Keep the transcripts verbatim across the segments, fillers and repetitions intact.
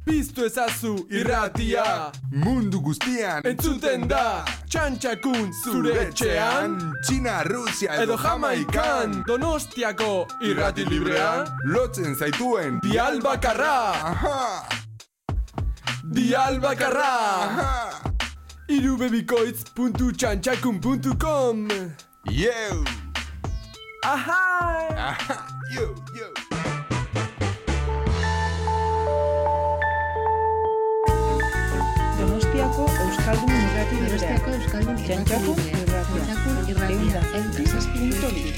Piztu ezazu irratia, mundu guztian entzuten da. Txantxakun zure etxean, Txina, Rusia edo Jamaikan. Donostiako irrati librean, lotzen zaituen dial bakarra. Aha! Dial bakarra. Aha! irubebikoitz puntu txantxakun puntu com. Yo! Aha! Aha! Yo, yo! Donostiako Euskaldun irrati librea. Donostiako Euskaldun Txantxakun irratia. Txantxakun irratia. Eunta punto bi.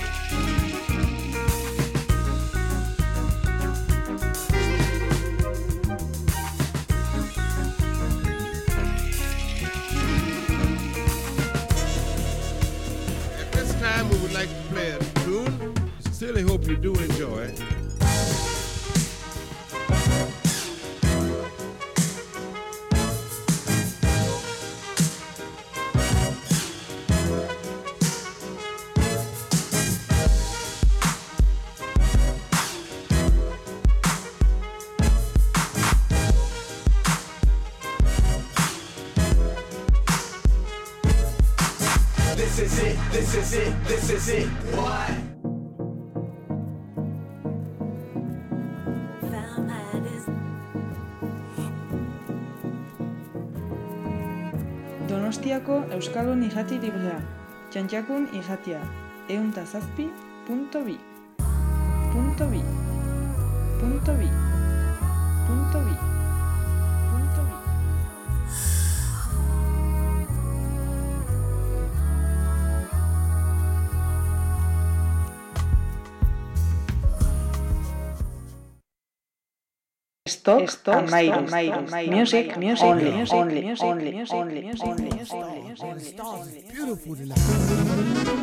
At this time, we would like to play a tune. Sincerely hope you do enjoy. This is it, this is it, this is it, what? Donostiako Euskaldun irrati librea. Txantxakun irratia. Eunta zazpi punto bi. Punto bi. Punto bi. Punto bi. Punto bi. Stop, stop, and Mayris, Mayris, music, music, only, music, only, music, only, music, only, music, only, music, only, only. Beautiful tonight.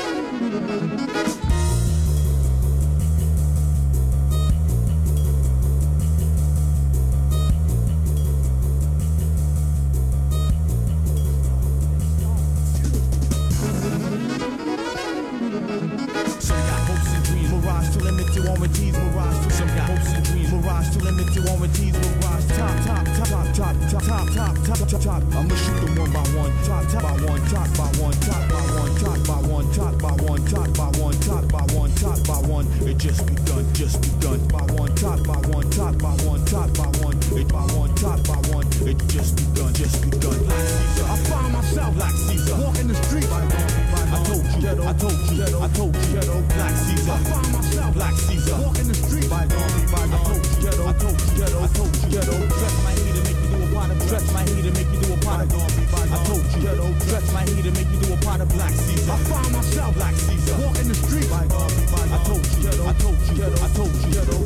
Some got hopes and dreams, mirage to limit your warranties, mirage to some got hopes and dreams, mirage to limit your warranties, mirage top, top, top, top, top, top, top, top, top, top, top. I'ma shoot them one by one, top, top by one, top by one, top by one, top by one, top by one, top by one, top by one, top by one. It just begun, just begun. By one, top by one, top by one, top by one. It by one, top by one. It just begun, just begun. Black Caesar, I find myself Black Caesar, walking the street. I told you, I told you, I told you, ghetto, Black Caesar. I find myself Black Caesar, walking the street. By gone, by gone. I told you, ghetto, I told you, ghetto, I told you, ghetto. Stretch my heat to make you do a pot of, stretch my heat to make you do a pot of. I told you, ghetto, stretch my heat to make you do a pot of Black Caesar. I find myself Black Caesar, walking the street. By gone, by gone. I told you, ghetto, I told you, ghetto, I told you, ghetto.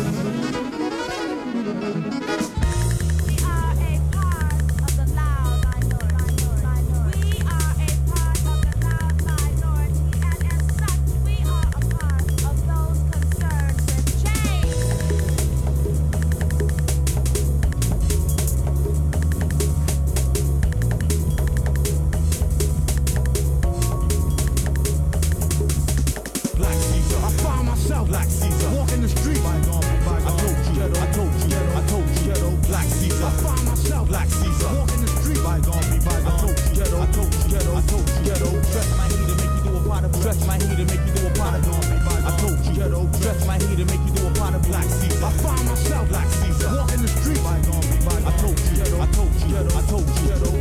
Black Caesar, I find myself Black Caesar, walking the street. By gone, by gone. I told you, ghetto, I told you, ghetto, I told you, ghetto. Black Caesar, I find myself Black Caesar, walking the street. By gone, by gone. I told you, ghetto, I told you, ghetto, I told you, ghetto. Stretch my heat to make you do a pot of, stretch my heat to make you do a pot of. I told you, ghetto, stretch my heat to make you do a pot of Black Caesar. I find myself Black Caesar, walking the street. By gone, by gone. I told you, ghetto, I told you, ghetto, I told you, ghetto.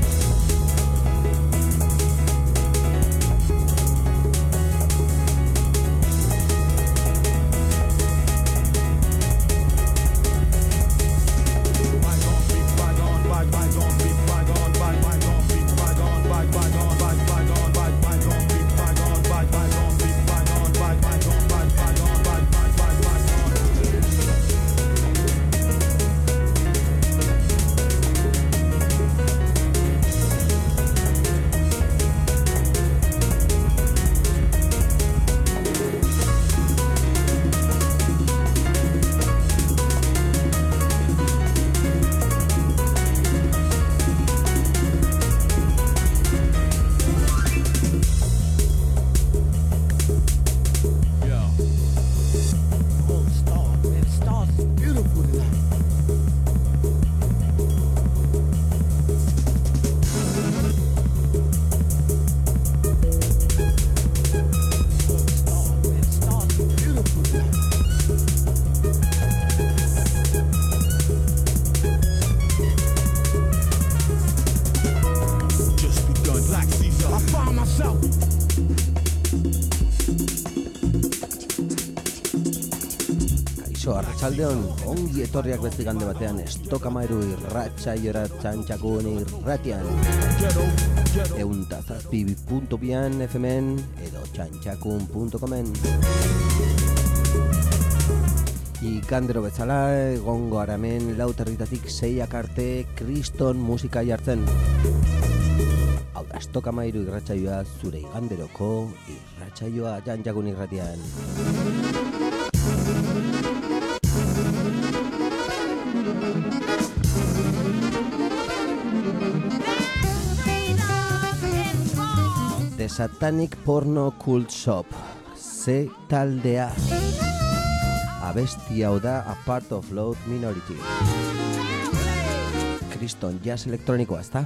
Arratsaldeon, ongi etorriak beste igande batean Estokamairu irratsaiora Txantxakun irratian Eunta zazpi puntu bian F M-en edo txantxakun puntu comen. Ikandero bezala egongo aramen lauterritatik seiak arte kriston musika jartzen. Hau da Estokamairu irratsaioa zure iganderoko irratsaioa Txantxakun irratian. The Satanic Porno Cult Shop, ze taldea. Abesti hau da A Part of Loud Minority. Kriston jazz elektronikoa, ezta?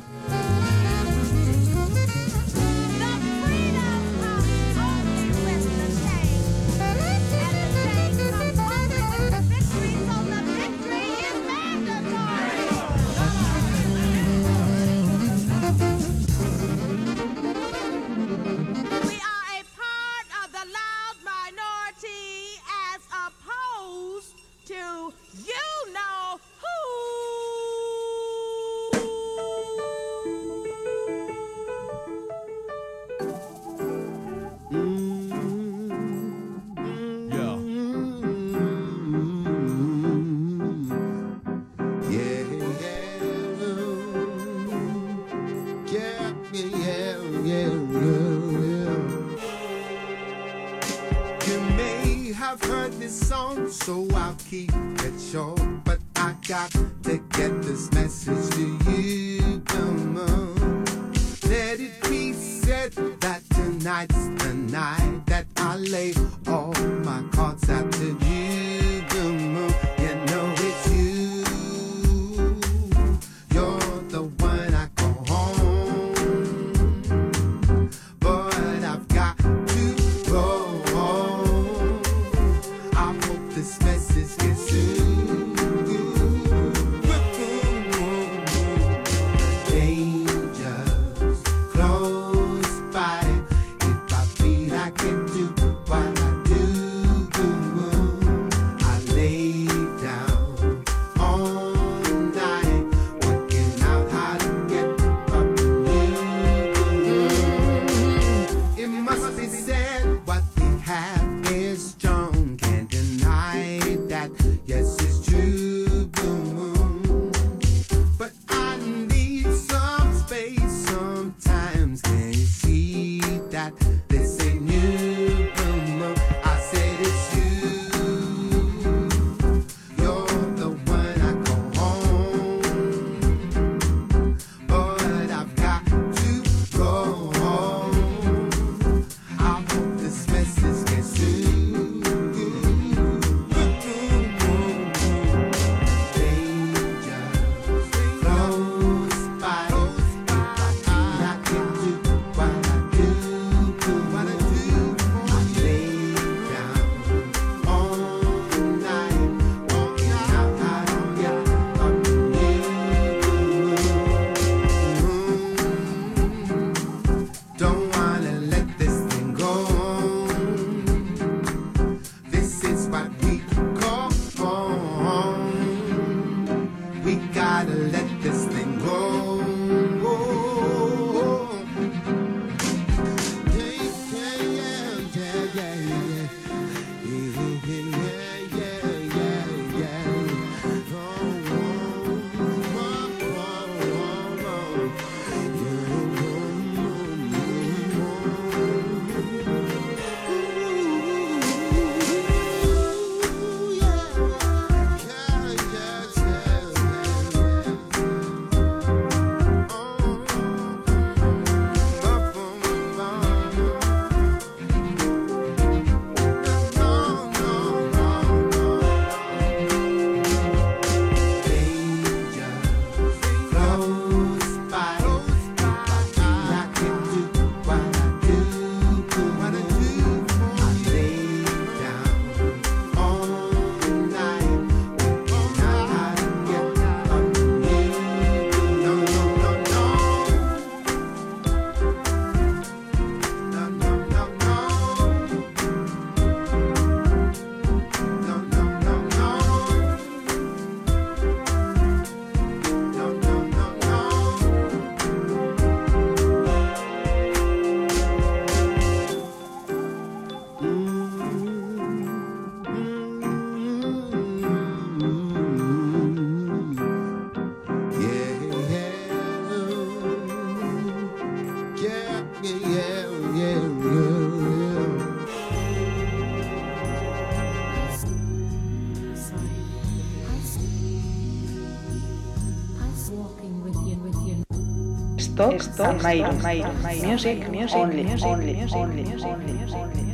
Stop, stop, Amairu, music, music, only, only, only, only, only, only.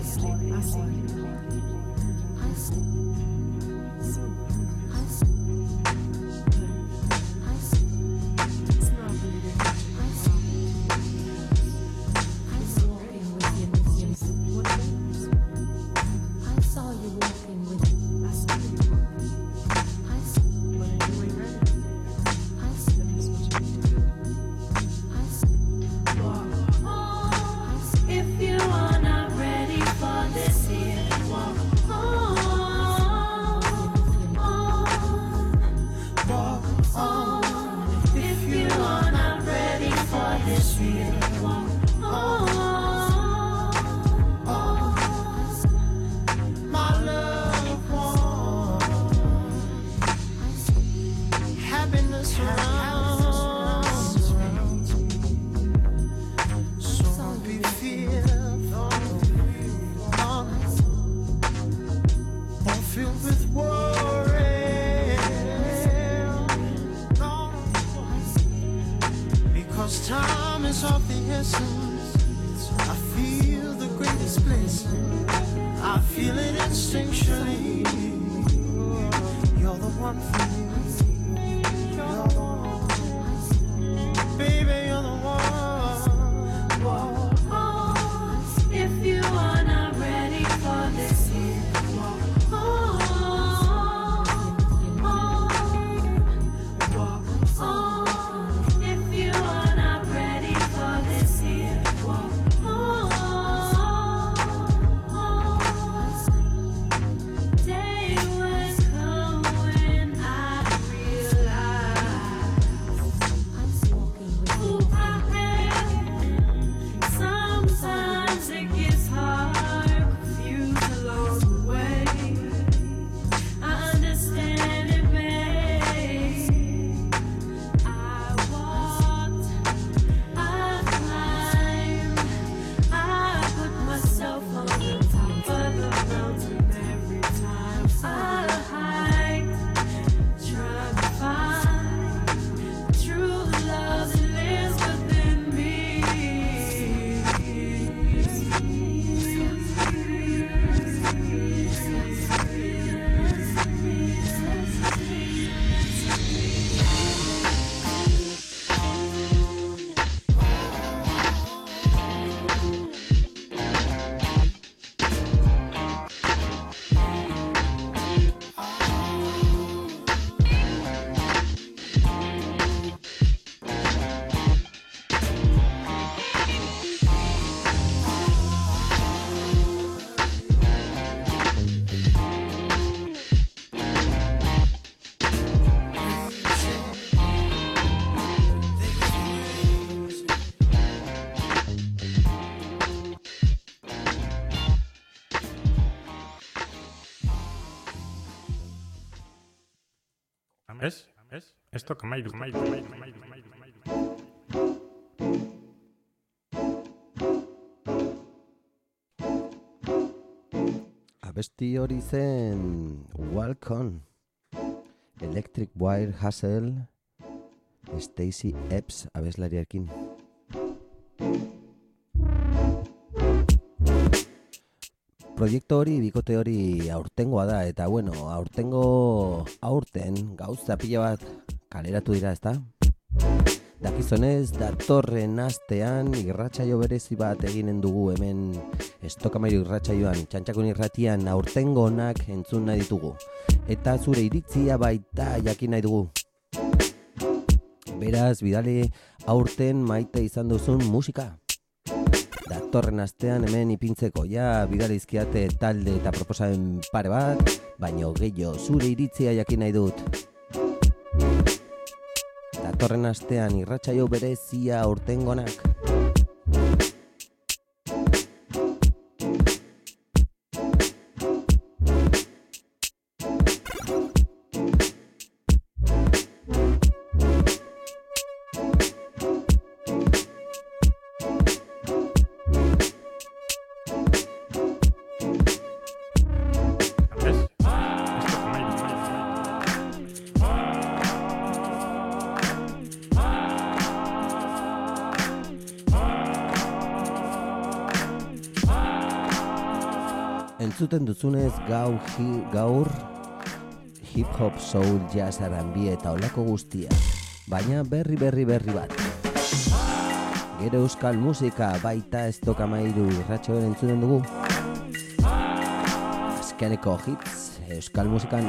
¿Es? ¿Es? Esto Kamairu, Kamairu, Kamairu, Kamairu, Kamairu, Kamairu. Abesti hori zen Walk On, Electric Wire Hustle, Stacey Epps abeslariarekin. Proiektu hori, bikote hori aurtengoa da, eta bueno, aurtengo aurten gauza pila bat kaleratu dira, ezta? Dakizonez, datorren astean irratsaio berezi bat eginen dugu hemen Estokamairu irratsaioan, Txantxakun irratian aurtengo onak entzun nahi ditugu. Eta zure iritzia baita jakin nahi dugu. Beraz, bidali aurten maite izan duzun musika. Datorren astean hemen ipintzeko ja bidalizkiate talde eta proposamen pare bat, baino gehiago zure iritzia jakin nahi dut. Datorren astean irratsaio berezia aurtengonak. Entzuten duzunez gaur, hi, gaur hip-hop, soul, jazz, R and B eta olako guztia. Baina berri berri berri bat. Gero euskal musika baita ez toka mairu irratxoen entzuten dugu. Azkeneko hits euskal musikan.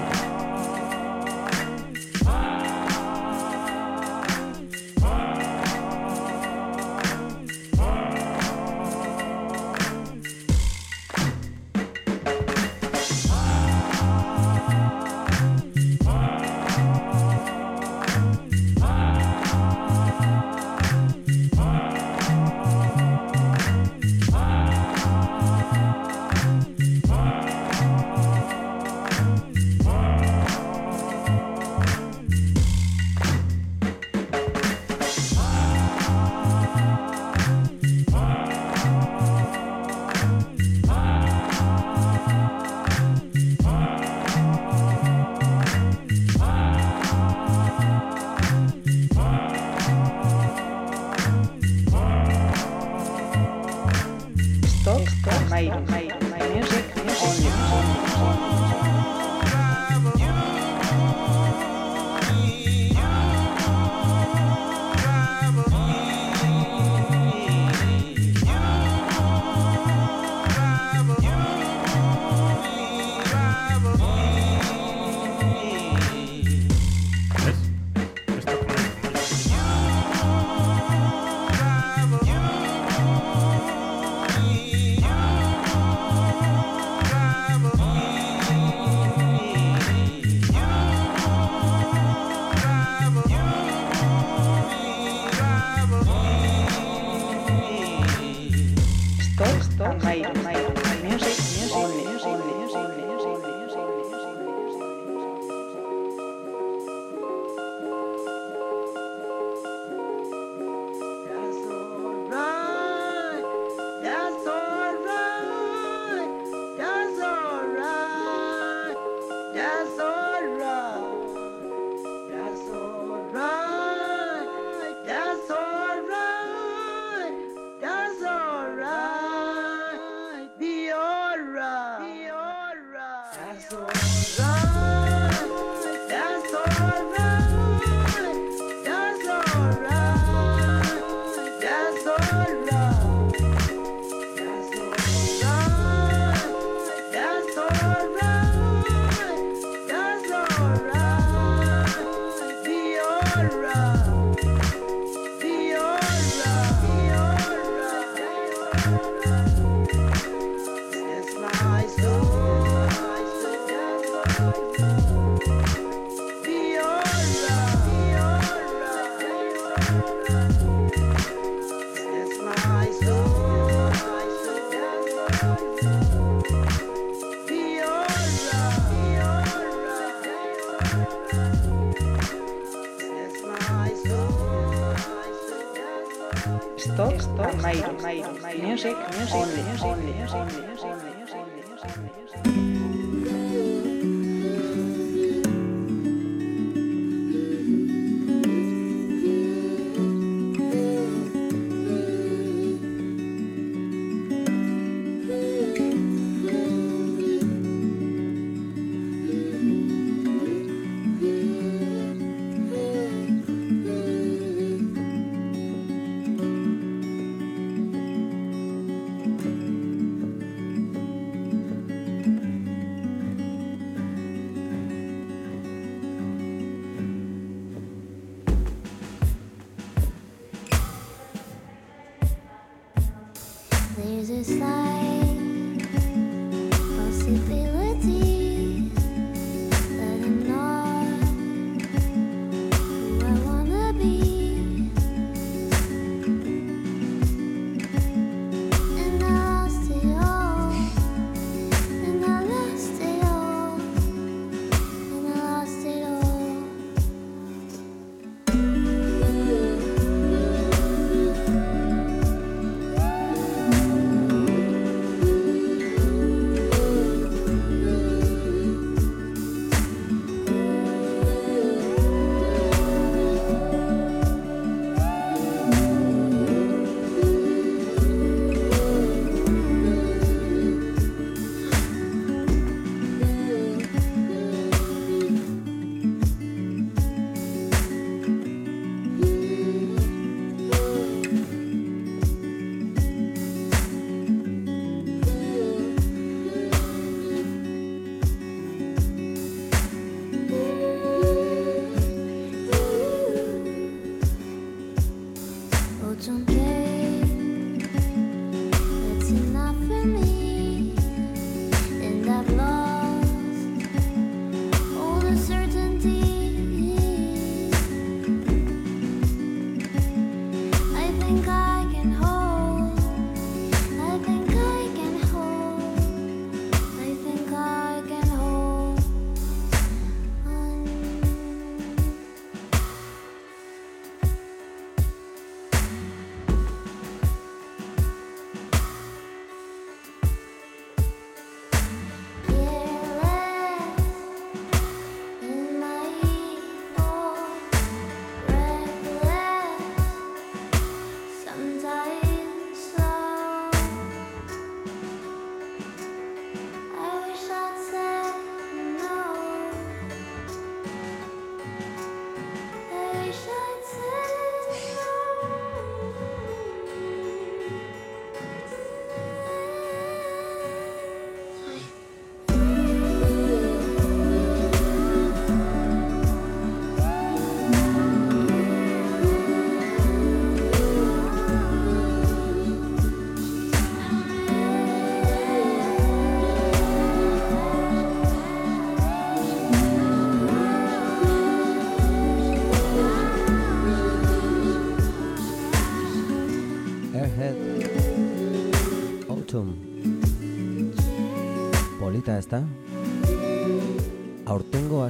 Stop, stop, Mayro, Mayro, music, music, only, only, only, only, only. There's a slight possibility that I'm not who I wanna be, and I lost it all, and I lost it all, and I lost it all.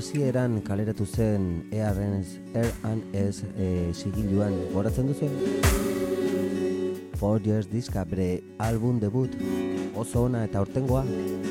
hasieran kaleratu zen E R and S e, sigiluan, goratzen duzu? Four Years diska bere album debut, oso ona eta aurtengoa.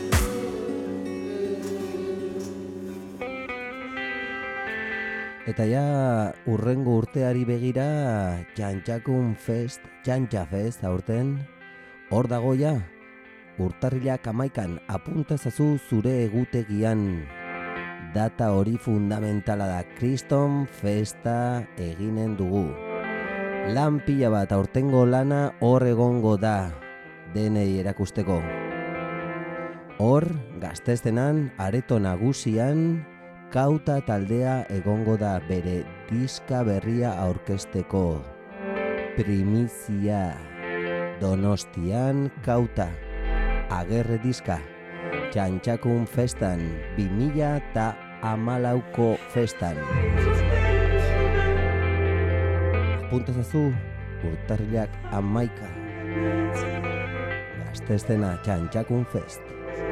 Eta ja urrengo urteari begira Txantxakun Fest, Txantxa Fest aurten, hor dago ja, urtarrilak hamaikan apunta ezazu zure egutegian. Data hori fundamentala da, Kriston Festa eginen dugu. Lan pila bat aurtengo lana hor egongo da, denei erakusteko. Hor, Gazteztenan, areto nagusian, Kauta taldea egongo da bere diska berria aurkezteko. Primizia. Donostian Kauta. Agerre diska. Txantxakun Festan. bi mila hamalauko festan. Apuntazazu, urtarrilak hamaika. Gazteztena Txantxakun Fest.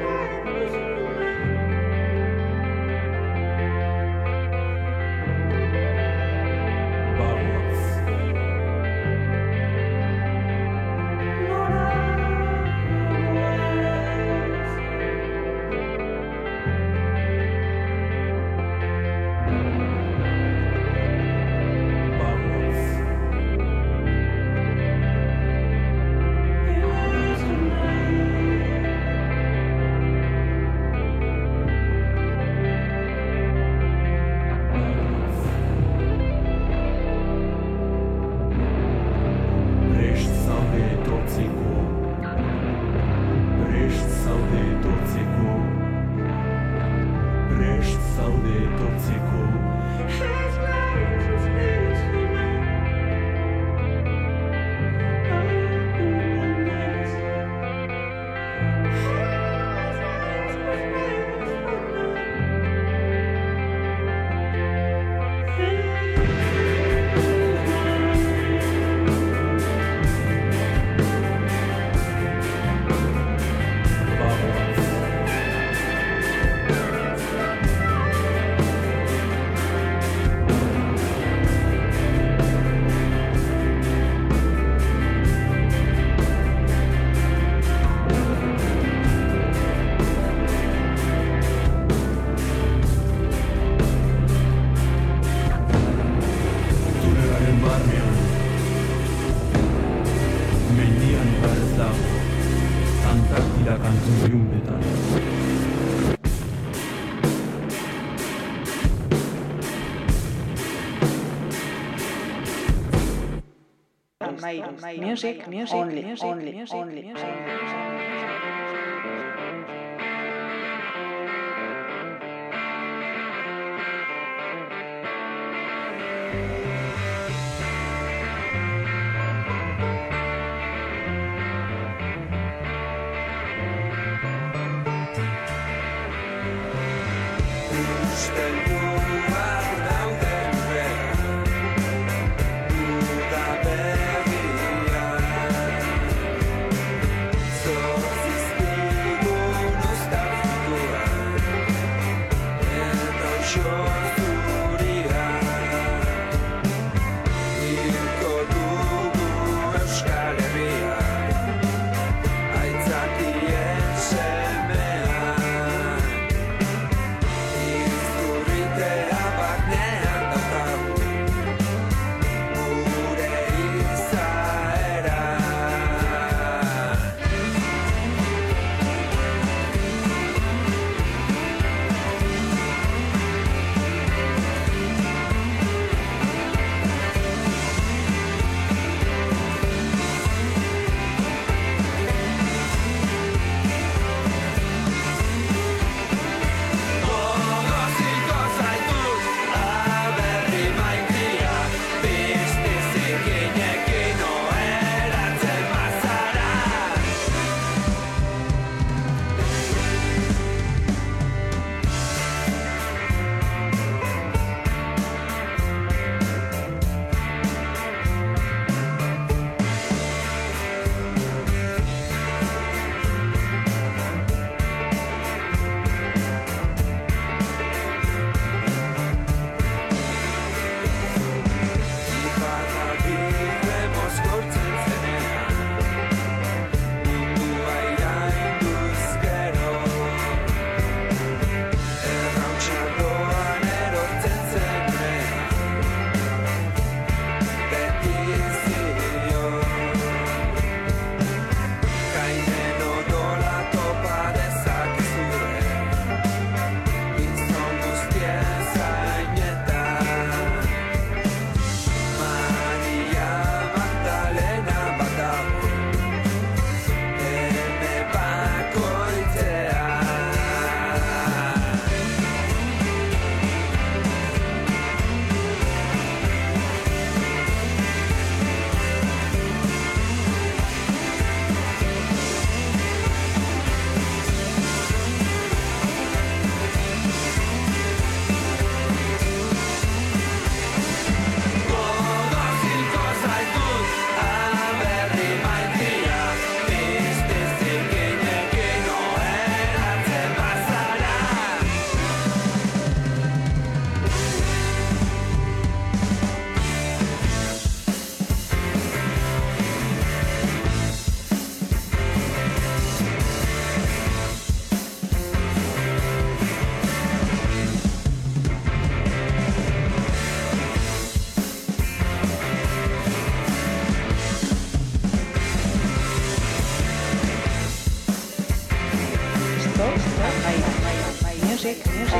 Music, music, only, music, only, music, only, music,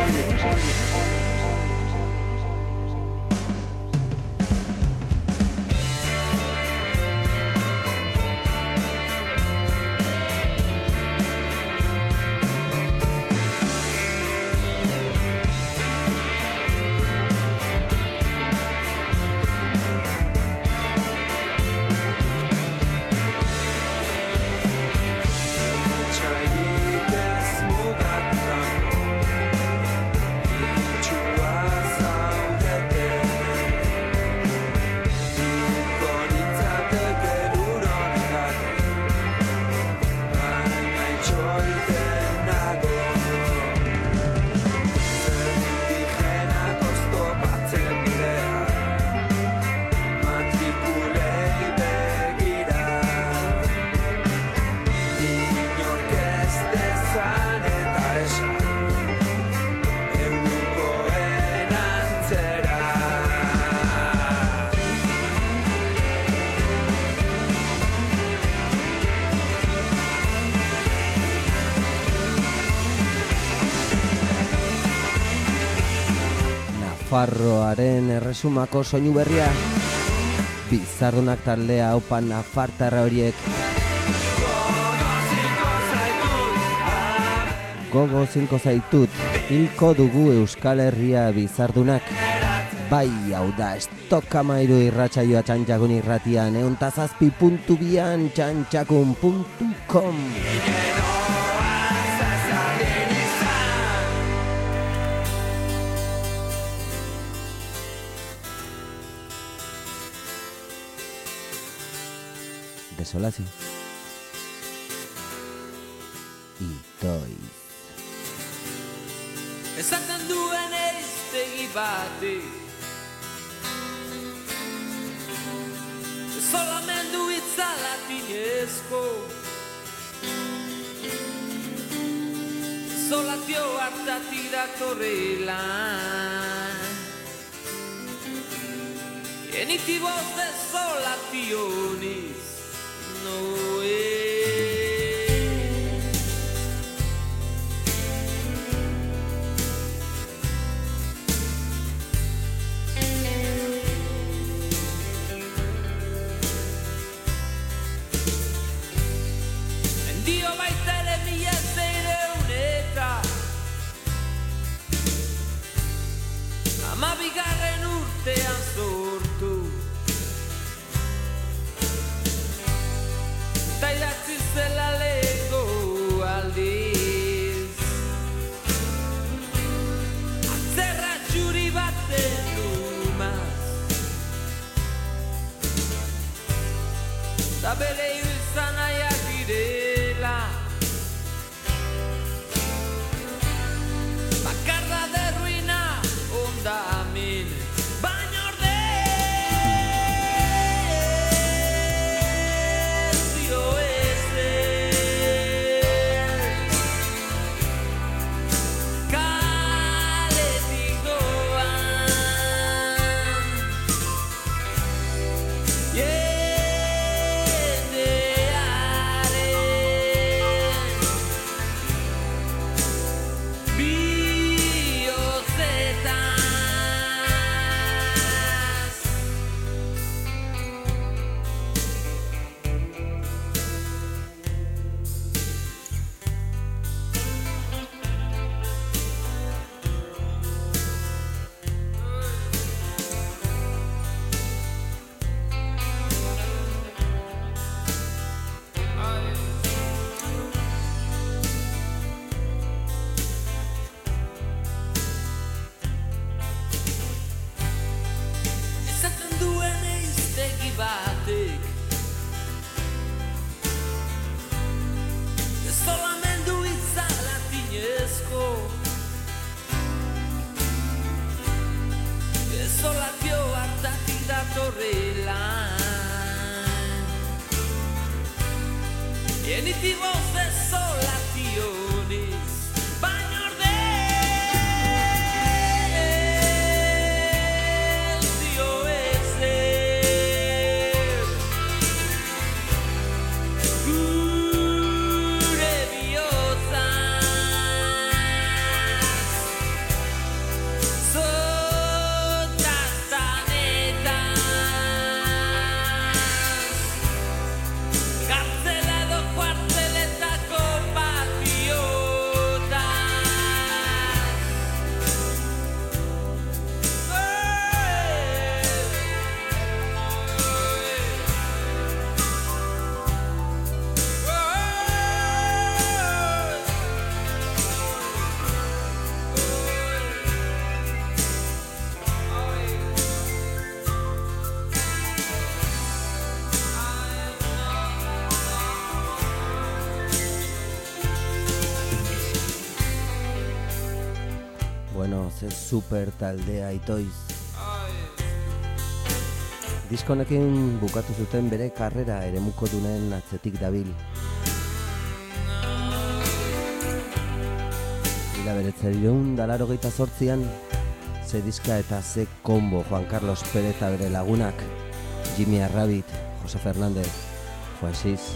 Nafarroaren erresumako soinu berria, Bizardunak taldea opa nafartarra horiek. Gogo zinko zaitut, hilko dugu Euskal Herria Bizardunak. Bai, hau da, Stock Amairu irratsaioa Txantxakun irratian, eunta zazpi puntu bian txantxakun puntu com. Desolazio. Itoiz. Esaten duen eiztegi bati Solamendu itza latinezko Solatio hartatik datorrela Genitiboz de solationis No Dio baita ere mila zeireun eta Hamabigarren urtean sortu Ta idatzi zela lego aldiz Atzerra txuri baten lumaz Ta bere izan aiak direla Bakarra de ruina onda amin Baina Genitivos de solationis Baina ordez dio ezer Gure bihotzaz super taldea itoiz. Diskonekin bukatu zuten bere karrera eremuko dunen atzetik dabil. Mila beretzerion dalarogeita zortzian, ze diska eta ze kombo Juan Carlos Pérez eta bere lagunak, Jimmy Arrabit, Jose Fernández, Fuensis.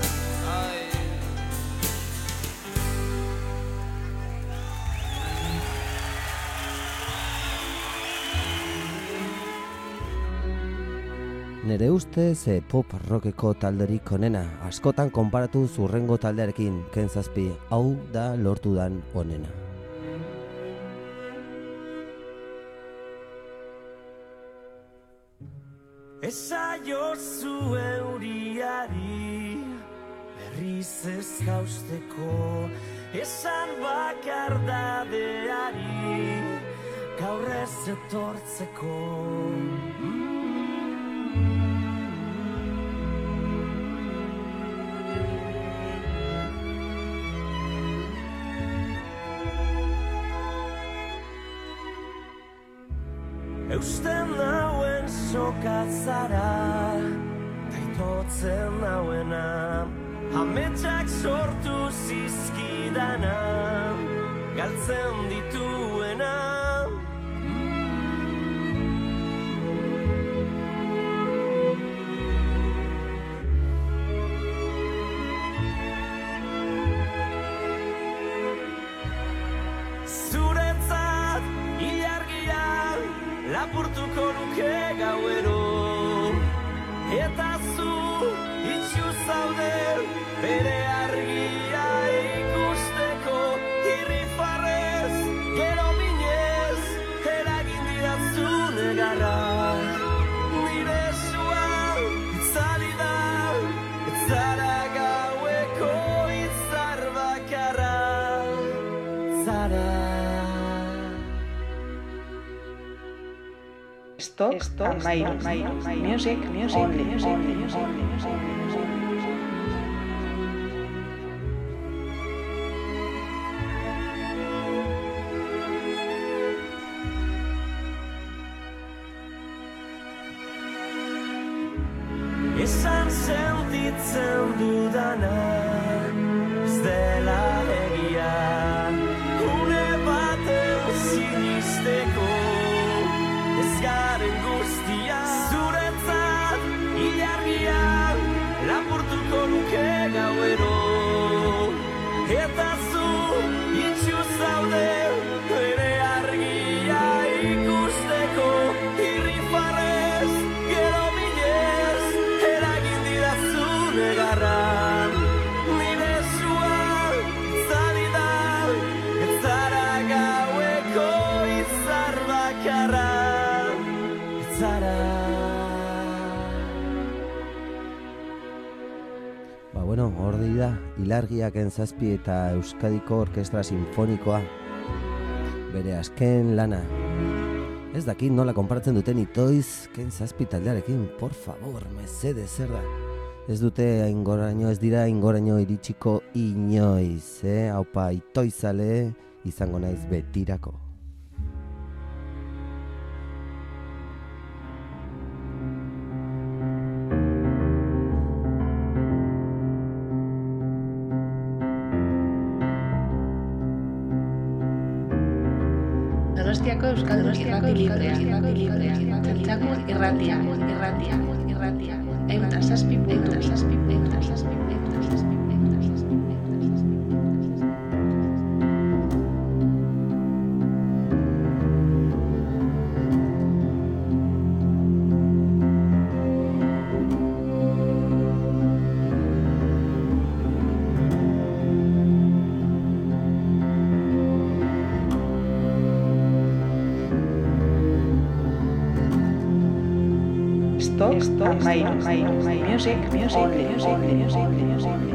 Nere ustez e, pop rockeko talderik onena, askotan konparatu zurrengo taldearekin, Ken zazpi, hau da lortu dan onena. Esaiozu euriari berriz ez dausteko, esan bakardadeari gaur ez etortzeko. Eusten nauen sokatzara, taitotzen nauena, ametsak sortu zizkidana, galtzen dituena. Zuretzat ilargia lapurtuko nuke gauero, eta zu itxu zaude bere argia ikusteko, irrifarrez, gero minez, eragin didatzu negarra. Nire sua itzali da, etzara gaueko itzar bakarra, zara. Stop, stop, Amairu, music, music, only, only, only, Esan sentitzen dudana, ez dela egia, une baten sinisteko, ez garen guztia. Zuretzat ilargia lapurtuko nuke gauero, eta zu itxu zaude bere argia ikusteko, irrifarrez, gero minez, eragin didatzu negarra. Nire sua itzali da, ez zara gaueko izar bakarra. Ba bueno, hori da, ilargiak entzazpi eta Euskadiko Orkestra Sinfonikoa. Bere azken lana. Ez dakit nola konparatzen duten itoiz Ken zazpi taldearekin, por favor, mesede zer da. Ez dute aingoraino, ez dira aingoraino iritsiko inoiz, eh? Haupa itoizale izango naiz betirako. Donostiako Euskal Irrati Librea, Txantxakun irratia, irratia, irratia, eta zazpi puntu, zazpi puntu, zazpi puntu, zazpi puntu, zazpi Stop, stop, Amairu, music, music, only, only, only, only.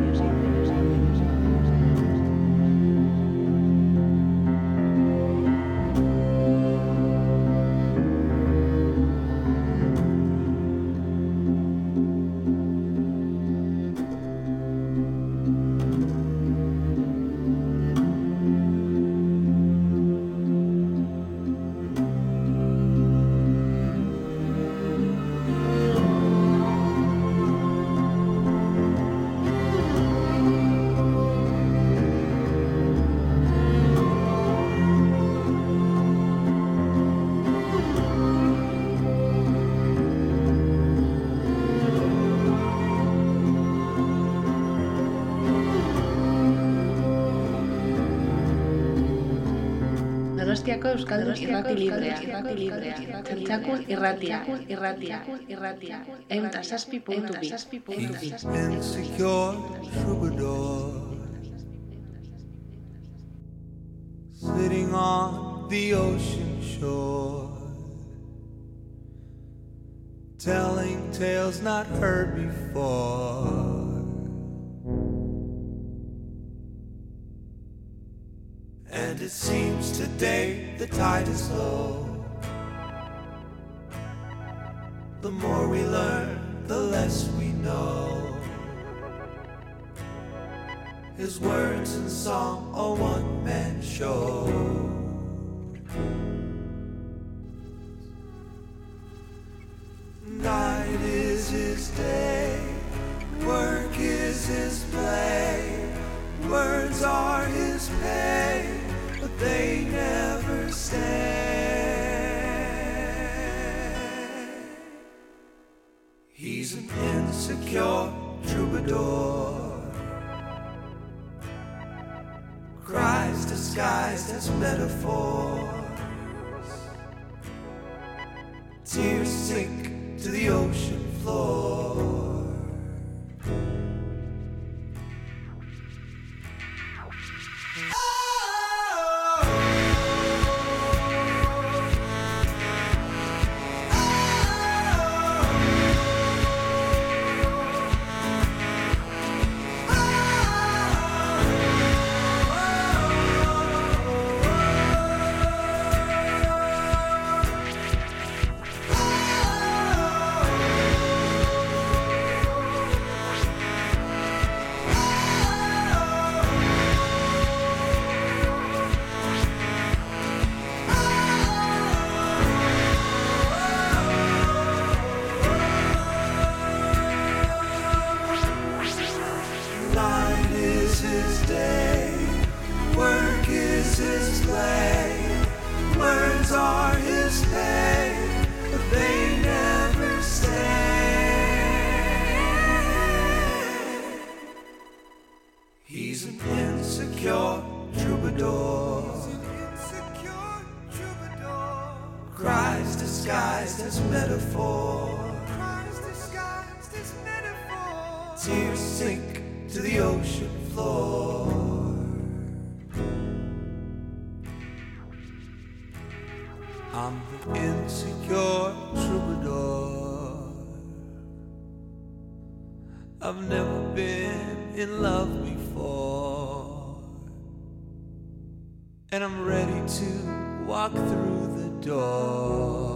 Donostiako Euskaldun irrati librea, irrati librea, Txantxakun irratia, irratia, irratia, ehun eta zazpi puntu bi. Insecure troubadour sitting on the ocean shore, telling tales not heard before. And it seems today the tide is low. The more we learn, the less we know. His words and song, a one-man show. Night is his day, work is his play, words are his pay, but they never stay. He's an insecure troubadour, cries disguised as metaphors, tears sink to the ocean floor. I've never been in love before, and I'm ready to walk through the door.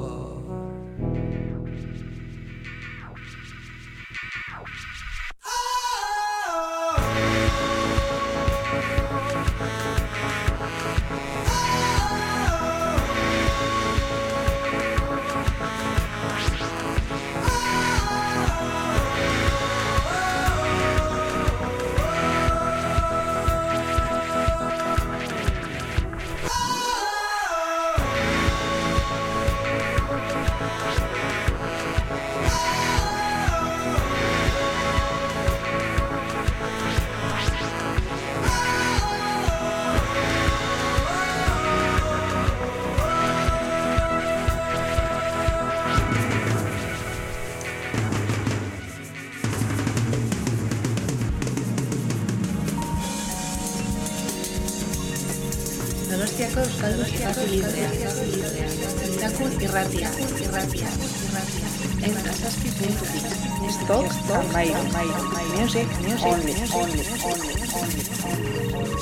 Donostiako Euskaldun irrati librea, Txantxakun irratia, irratia, irratia, ehun eta zazpi puntu bi. Stop, stop, Mairo, Mairo, music, music, only, only, only, only, only.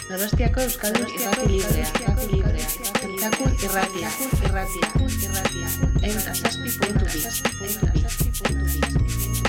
Donostiako Euskaldun irrati librea, irrati librea, Txakun irratia, irratia, irratia, ehun eta zazpi puntu bi, ehun eta zazpi puntu bi.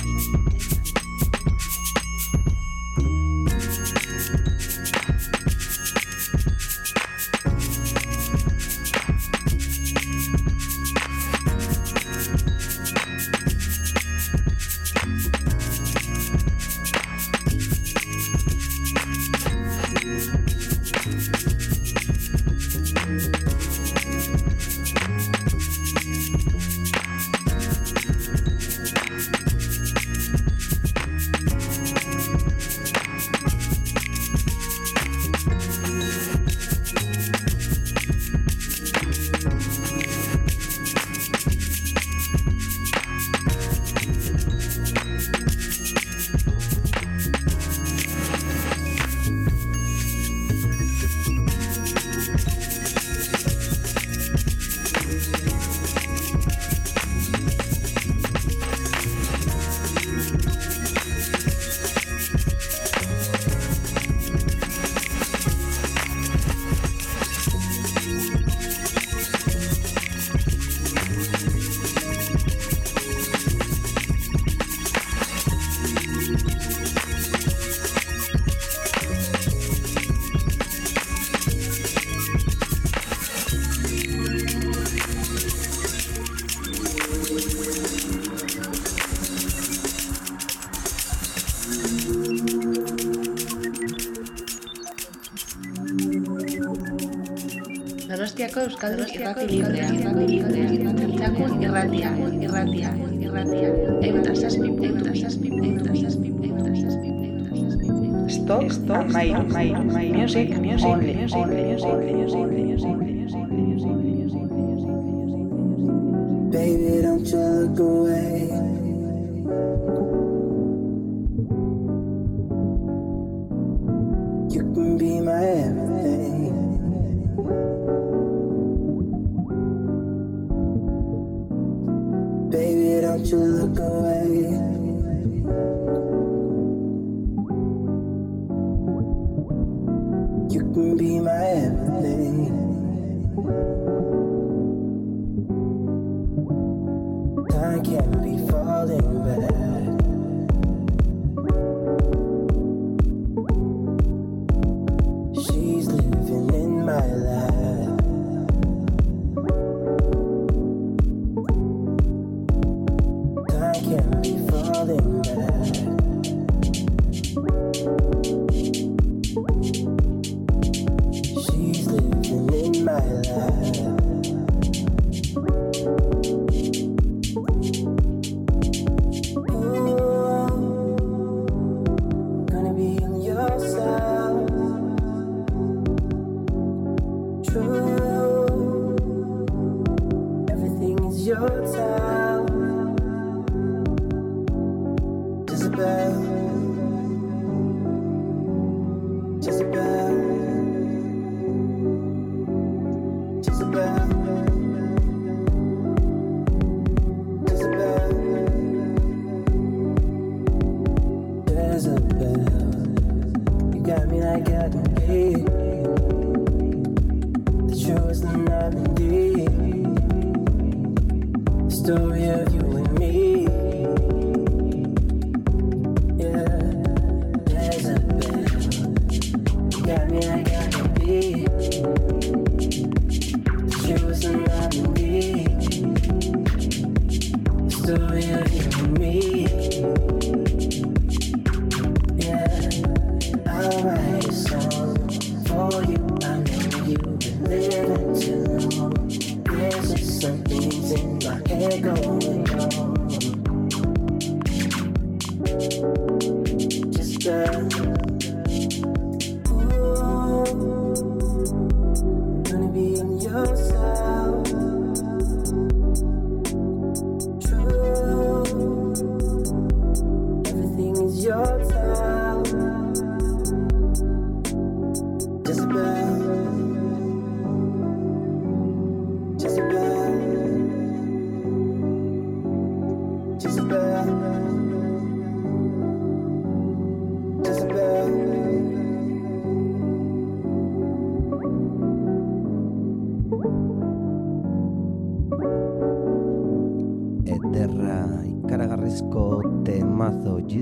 Donostiako Euskaldun irrati librea, irrati librea, Txakun irratia, irratia, irratia, ehun eta zazpi, ehun eta zazpi, ehun eta zazpi, ehun eta zazpi, ehun eta zazpi. Stop, stop, Mairu, Mairu, Mairu, music, music, only, only, only, only, only, Baby, don't you look away. You can be my everything. Baby, don't you look away. You can be my everything. Time can't be falling back. She's living in my life. Time can't be falling back. She's living in my life.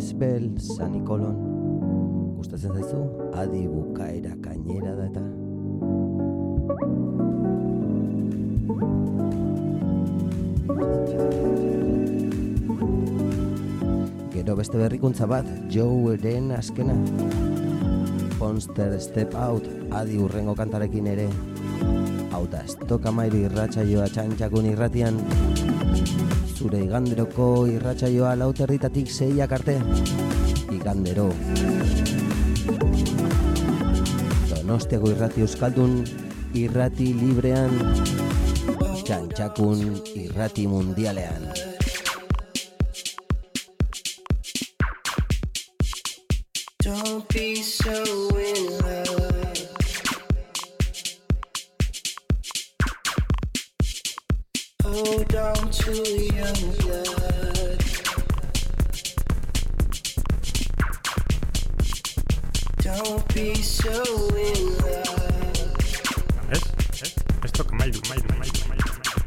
Gospel San Nikolon. Gustatzen zaizu? Adi bukaera kainera da eta. Gero beste berrikuntza bat, Joeren azkena. Monster Step Out, adi urrengo kantarekin ere. Hau da, Stoka Mairu irratsaioa Txantxakun irratian. Zure iganderoko irratsaioa lauterritatik seiak arte. Igandero. Donostiako irrati euskaldun, irrati librean. Txantxakun irrati mundialean. Don't be so in love. Hold on to your blood. Don't be so in love. ¿Ves? ¿Ves? Esto que Mairu, Mairu, Mairu, Mairu.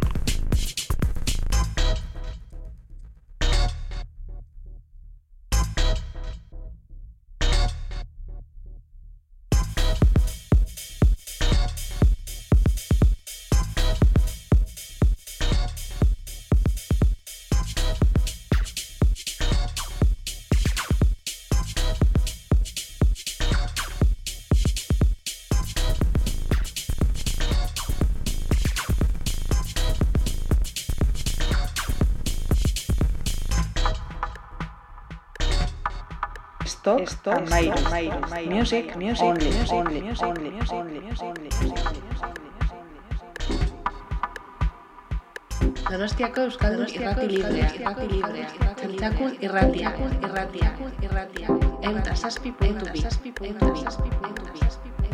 Stop, stop, and Mairu, Mairu, Mairu, music, music, only, only, only, only, only, only. Donostiako euskaldun irrati librea, irrati librea, Txantxakun irratia, irratia, irratia, eta zazpi puntu bi, eta zazpi puntu bi.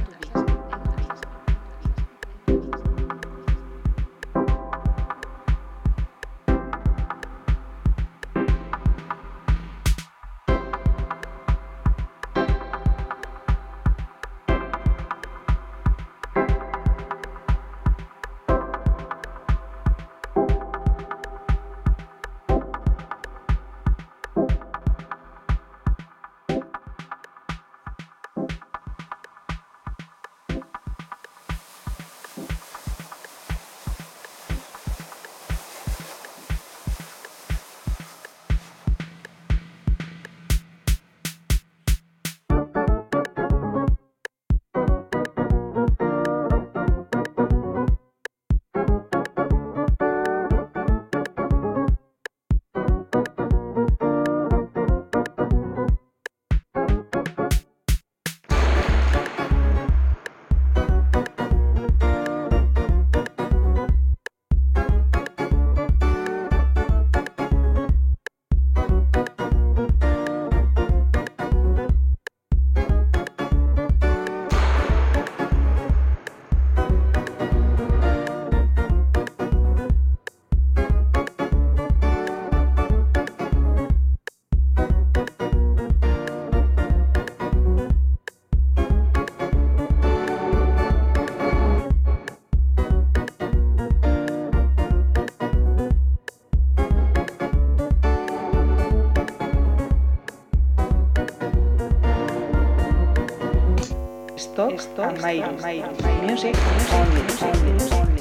Stop, stop, and Mairu, Mairu, music, only, only, only, only.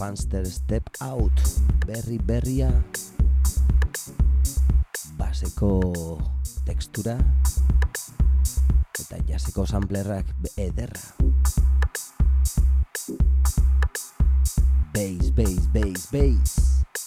Funster Step Out, berri berria, baseko tekstura eta jaseko samplerrak ederra. Bass, bass, bass, bass.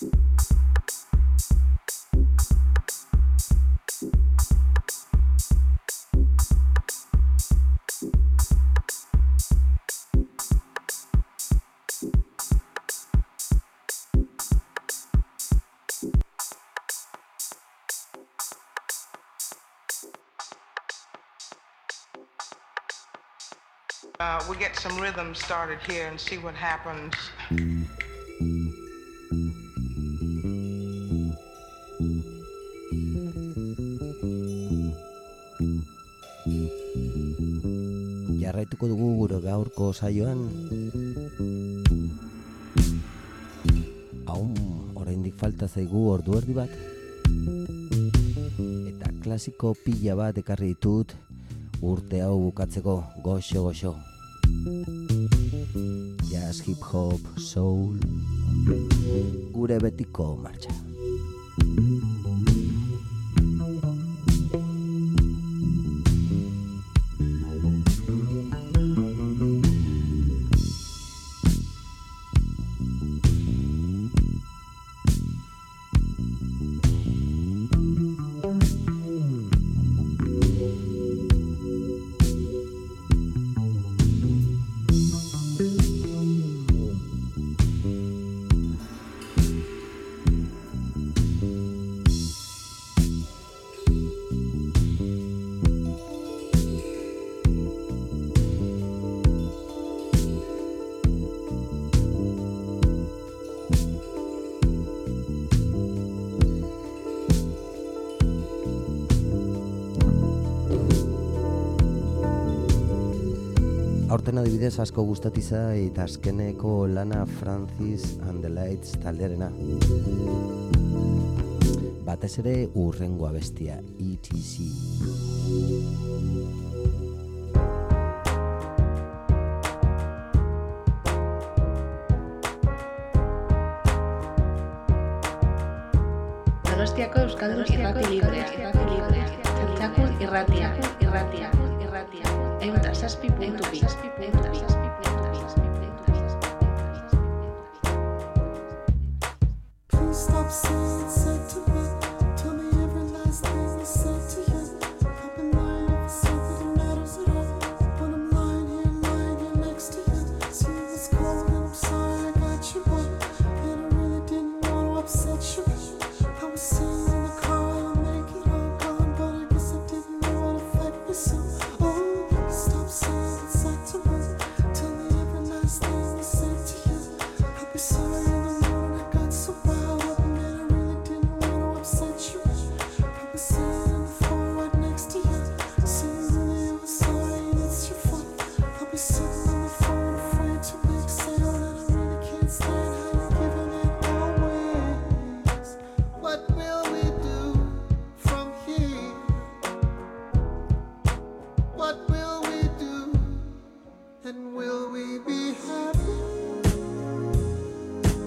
Uh, we get some rhythm started here and see what happens. Jarraituko dugu gure gaurko saioan. Aun, oraindik falta zaigu ordu erdi bat. Eta klasiko pila bat ekarri ditut urte hau bukatzeko, goxo goxo. Jazz, hip hop, soul, gure betiko martxa. Aurten adibidez asko gustatiza eta azkeneko lana Francis and the Lights taldearena. Batez ere urrengo abestia, E T C. Donostiako Euskaldun irrati librea, Txantxakun irratia, irratia, irratia, eunda zazpi puntu bi, eunda zazpi puntu bi. Please stop saying sentiment. Tell me every last thing you said to you. I've been lying if it's something that matters at all. When I'm lying here, lying here next to you. See what's cold and I'm sorry I got you wrong. And I really didn't want to upset you. I was sitting in the car while I make it all gone, but I guess I didn't know what affect me so. Oh, stop saying it's sentiment. Tell me every last thing you said to you. I'll be sorry in the morning I got so wild up and then I really didn't want to upset you. I was sitting in the phone right next to you. Saying really I was sorry and it's your fault. I'll be sitting on the phone afraid to make sound and I really can't stand how you're giving it always. What will we do from here? What will we do? And will we be happy?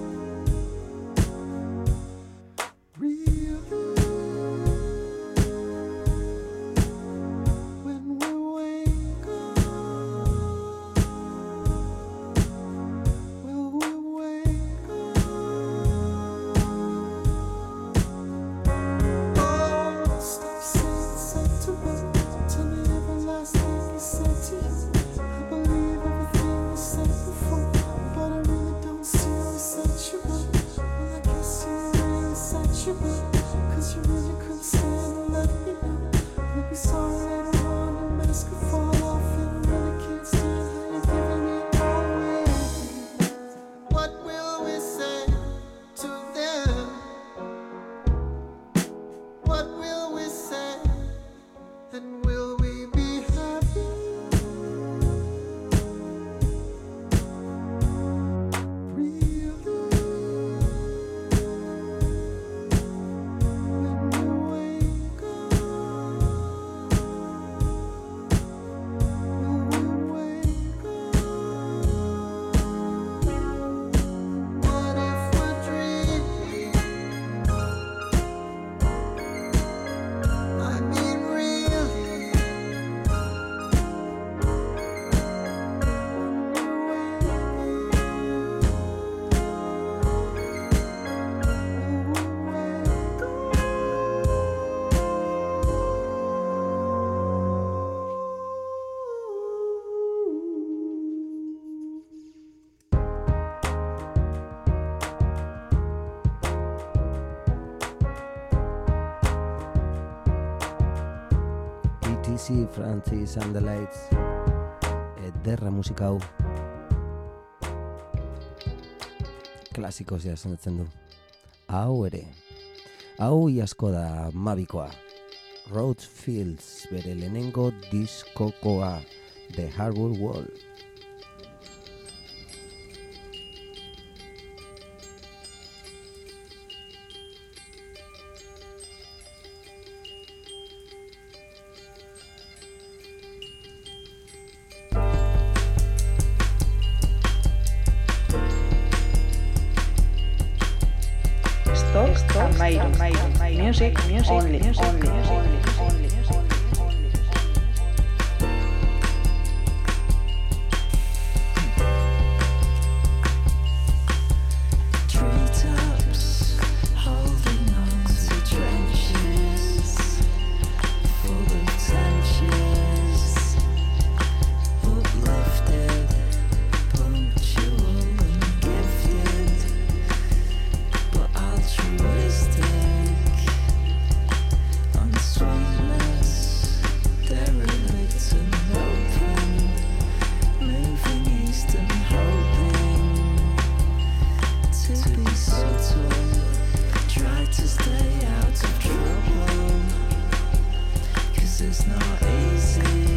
Tracy Francis and the Lights. Ederra musika hau. Klasikoz jasonetzen du. Hau ere. Hau iasko da Mavikoa. Rhodes Fields bere lehenengo diskokoa, The Hardwood Wall. Music, music, only, music, only, music, only, only, music, only. Treetops holding on to trenches full of trenches, uplifted, punctual and gifted, but altruistic. Sweetness, derelict and open, moving east and hoping to be subtle, try to stay out of trouble, 'cause it's not easy.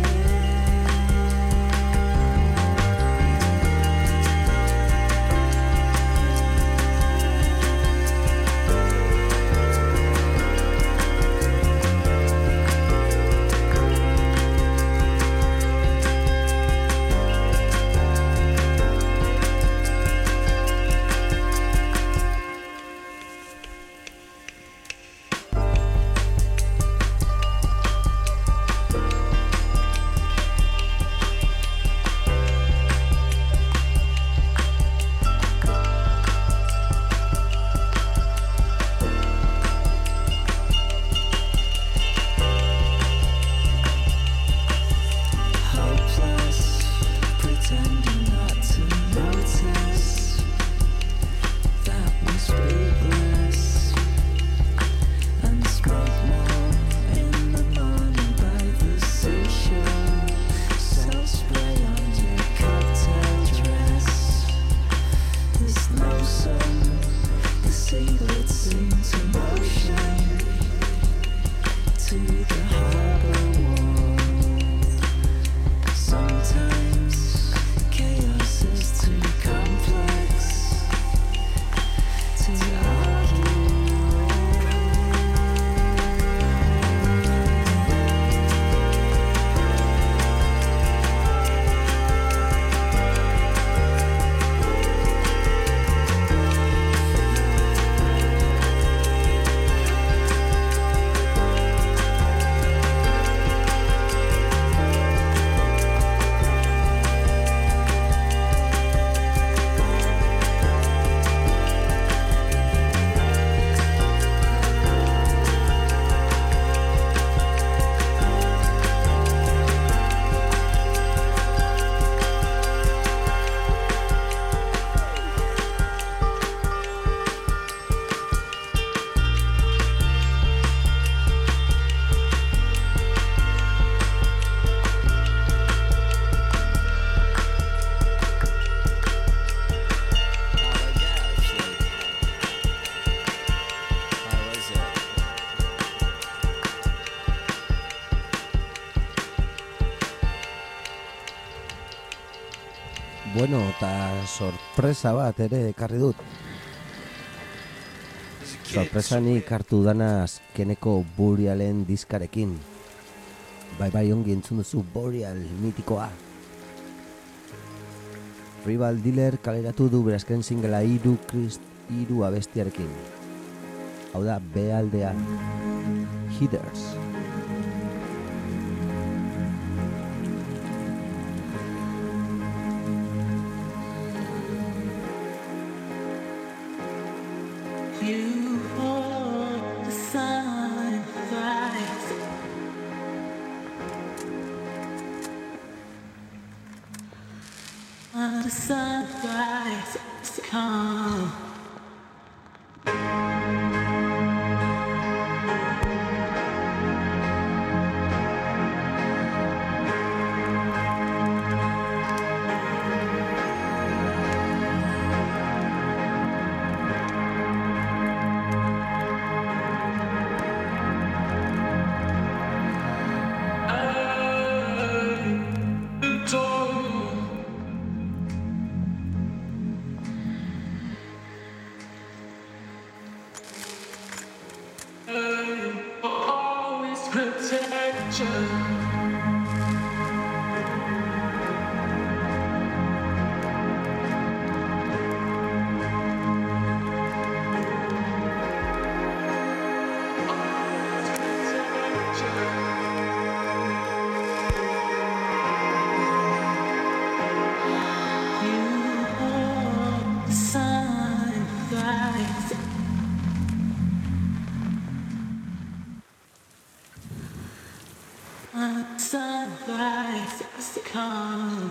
Bueno, eta sorpresa bat ere ekarri dut. Sorpresa nik hartu dana azkeneko Burialen diskarekin. Bai bai ongi entzun duzu Burial mitikoa. Rival Dealer kaleratu du berazken singela iru Krist iru abestiarekin. Hau da B aldea Hitters. You are the sunrise. When the sunrise has come, Sunrise has come.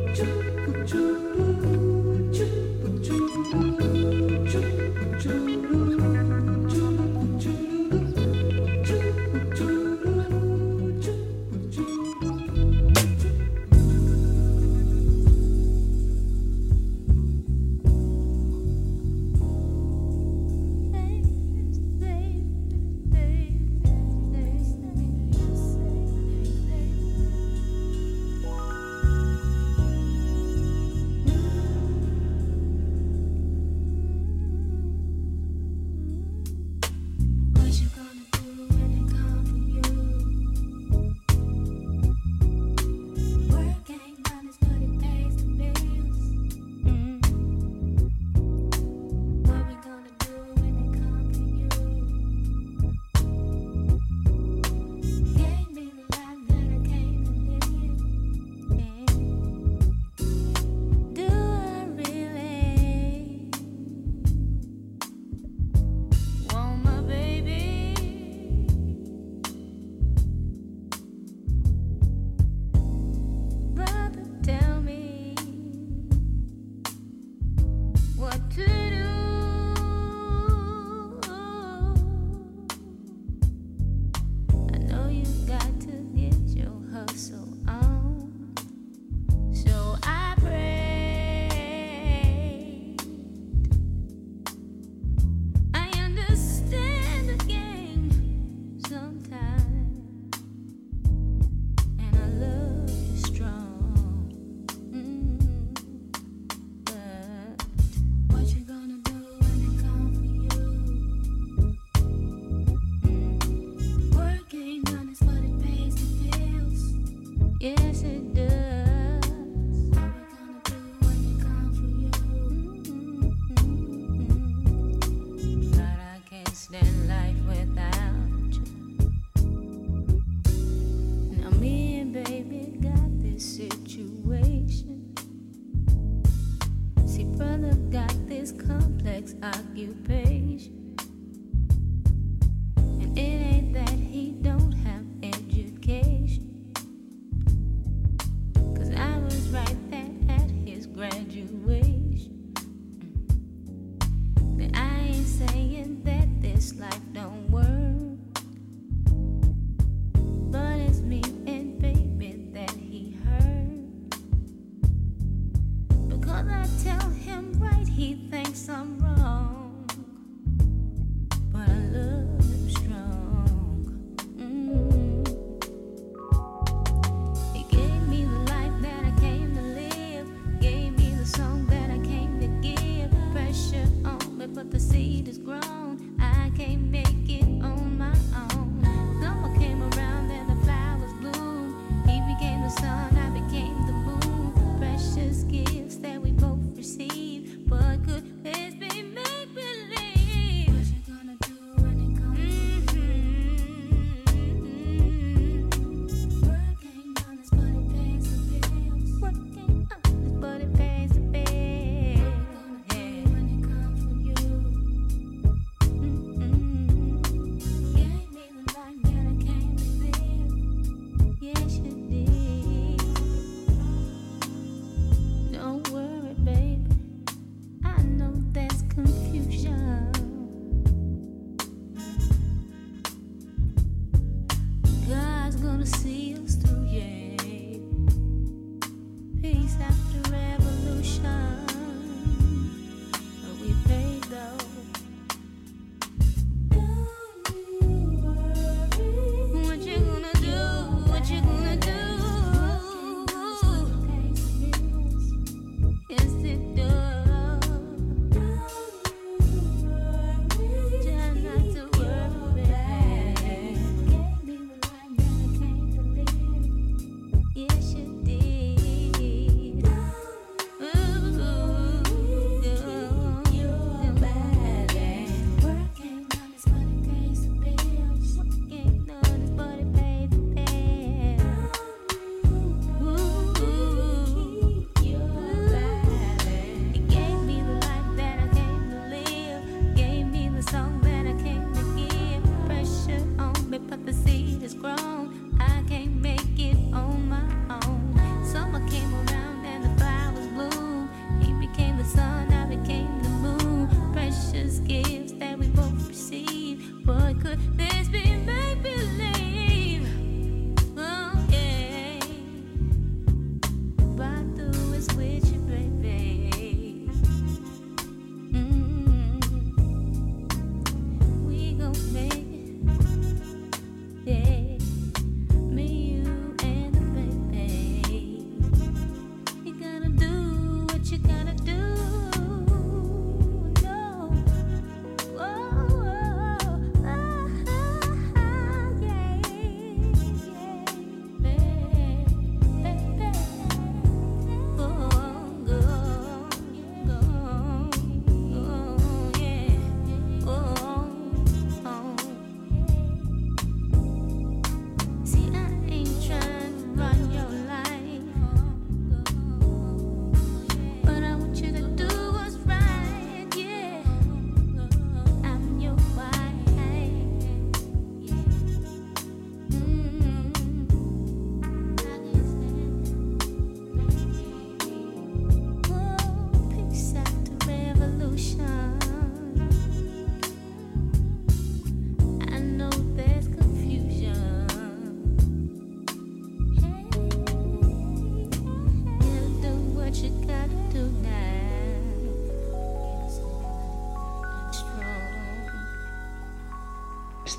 Choo what to do. I know you got to get your hustle on, so I prayed. I understand the game sometimes, and I love you strong. Mm. But what you gonna do when they come for you? Mm. Work ain't done is what it pays the bills. Yes, it does. What we gonna do when they come for you? Mm-hmm. But I can't stand life without you. Now me and baby got this situation. See, brother got this complex occupation, and it ain't that he don't have education, 'cause I was right there at his graduation. But I ain't saying that this life don't work, but it's me and baby that he hurt. Because I tell him right, he thinks I'm wrong, but I love him strong. Mm. He gave me the life that I came to live, gave me the song that I came to give. Pressure on me, but the seed is grown. I can't make it on my own. Summer came around and the flowers bloomed. He became the sun, I became the moon. Precious gifts that we both received, but could this be make believe? What you gonna do when it comes? Mm-hmm. Work ain't honest, but it pays the bills. Work ain't honest, but it pays the bills. What you gonna do when it comes for you? Mm-hmm. Gave me the life that I came to live. Yes, you did. Don't worry, baby. I know there's confusion. God's gonna see us through, yeah. Peace after revolution. But we paid though. What you gonna do? What you gonna do? Yes, it does. Try not to worry, baby. Gave me the life that I came to live. Yes, you did. Ooh, you're bad. Work ain't done is but it pays the bills. Work ain't done is but it pays the bills. Ooh, you're bad. He gave me the life that I came to live, gave me the song that I came to give. Pressure on me, but the seed is grown. I can't make it on my own. Summer came around and the flowers bloomed. He became the sun, I became the moon. Precious gifts that we both received, but could this be make believe? Oh yeah, right through is with you, baby. Mm. We gon' make it, yeah. Me, you, and the baby. You gotta do what you gotta do. No. Oh, oh, oh.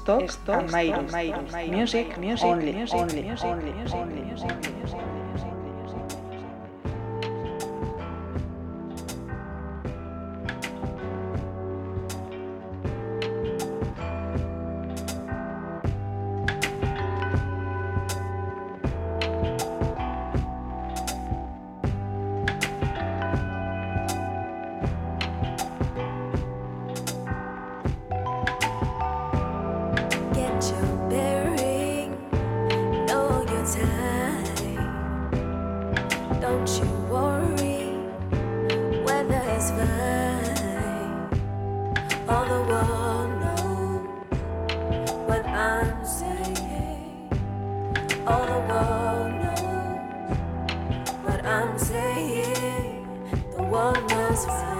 Stock, Stock, Amairu, Music, Music, Only, Only, Only, Only, Only. Get your bearing, know your time. Don't you worry, weather is fine. All the world knows what I'm saying. All the world knows what I'm saying. The world knows fine.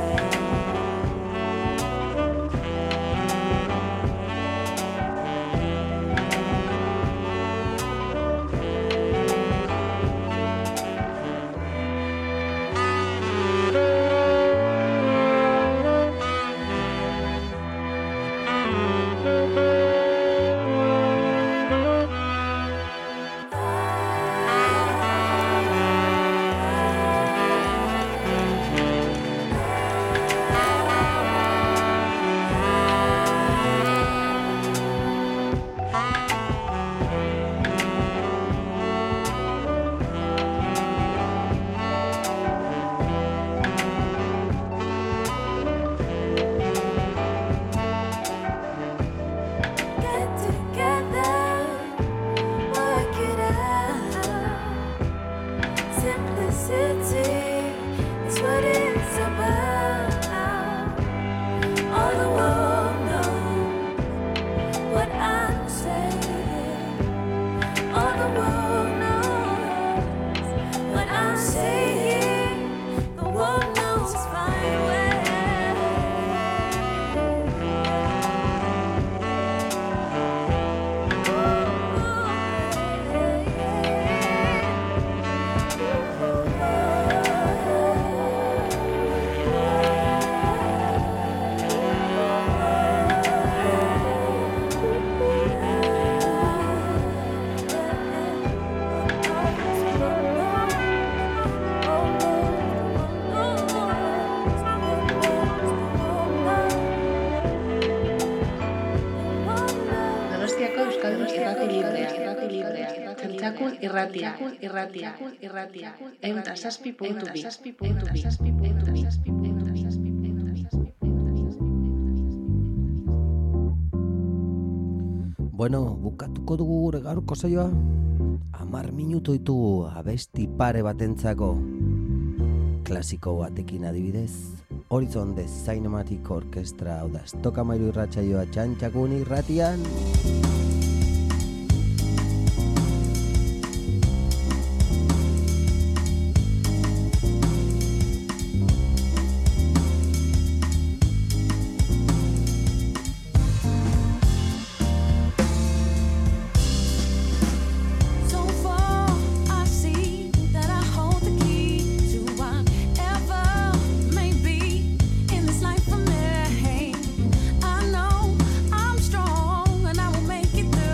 Get together, work it out. Simplicity is what it's about. All the world knows what I'm saying. All the world knows what I'm saying. The world knows fine well. Donostiako Euskaldun irrati librea, irrati librea, Txantxakun irratia, irratia, irratia, ehun eta zazpi puntu bi, ehun eta zazpi puntu bi, ehun eta zazpi puntu bi. Bueno, bukatuko dugu gure gaurko saioa. Hamar minutu ditugu abesti pare batentzako. Klasiko batekin adibidez, Horizon The Cinematic Orchestra, hau da, Stock Amairu irratsaioa Txantxakun irratian. So far, I see that I hold the key to whatever may be in this life for me. I know I'm strong and I will make it through.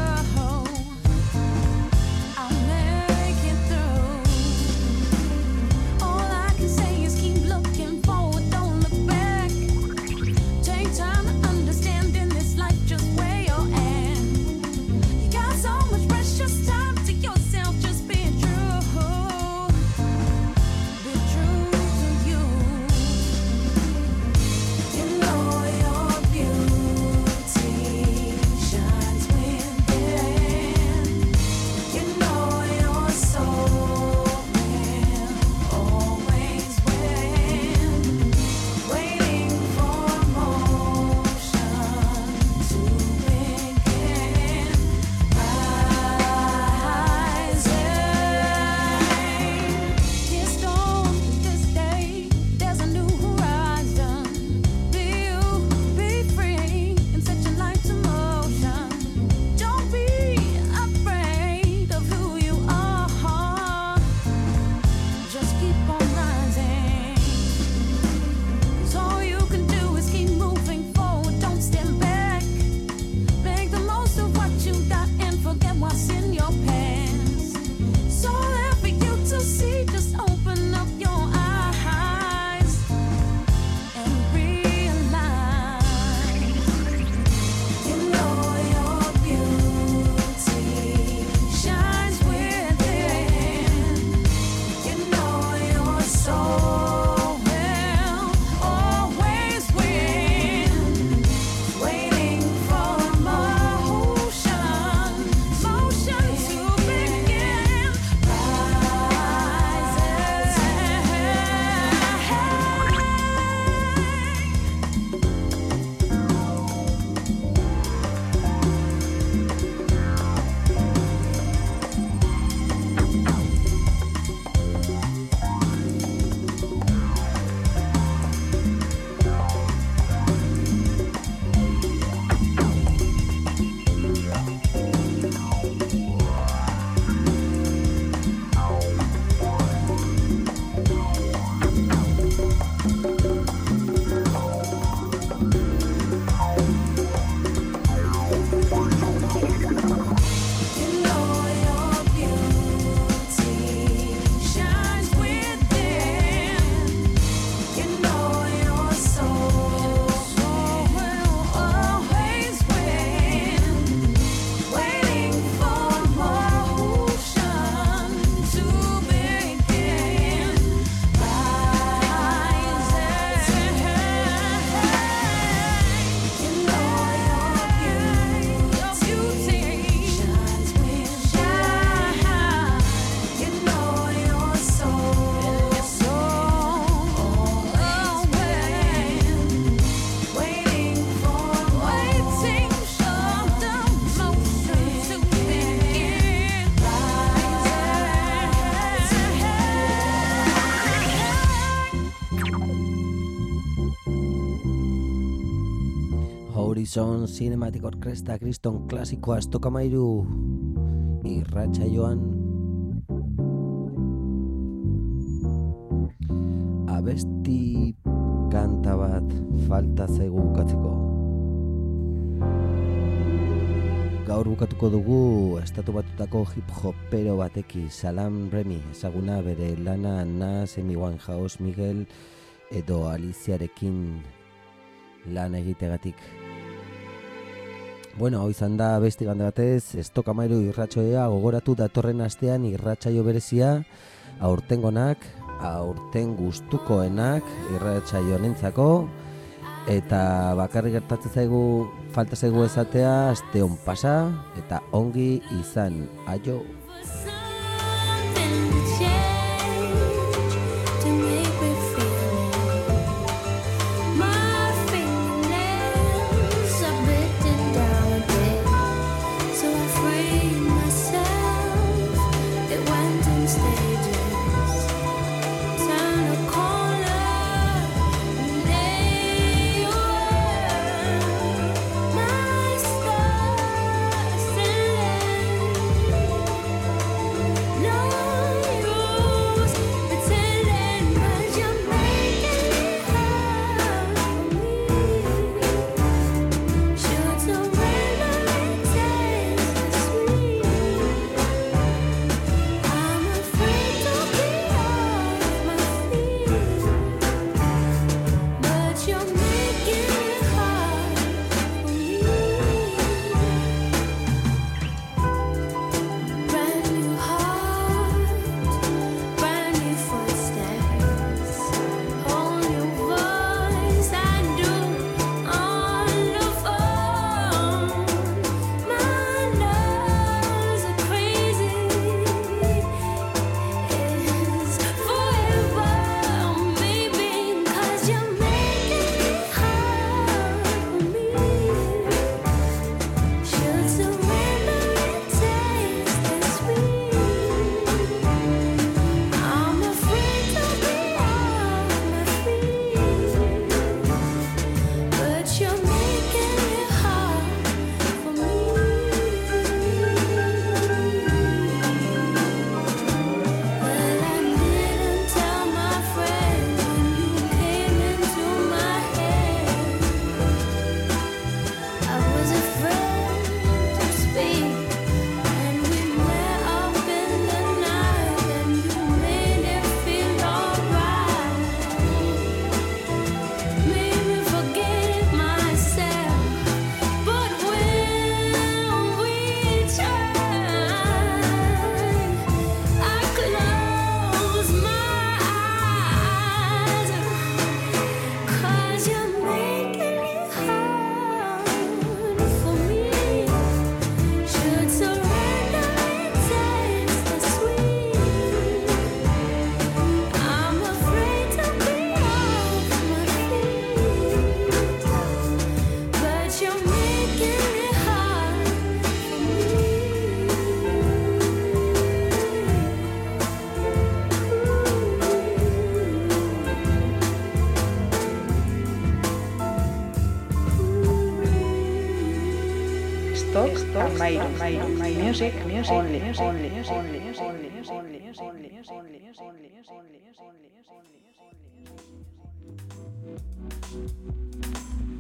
Horizon Cinematic Orkestra kriston klasikoa estokamairu irratsaioan abesti kanta bat falta zaigu bukatzeko. Gaur bukatuko dugu estatu batutako hip-hopero bateki, Salam Remy, ezaguna bere lana Nas, Amy Winehouse, Miguel edo Aliziarekin lan egitegatik. Bueno, hau izan da beste gande batez, estokamairu irratsaioa gogoratu datorren astean irratsaio berezia, aurtengonak, aurten gustukoenak irratsaio honentzako, eta bakarrik gertatzen zaigu, falta zaigu esatea, aste on pasa eta ongi izan. Aio. Music, music, only, only, only, only, only, only, only, only, only, only, only.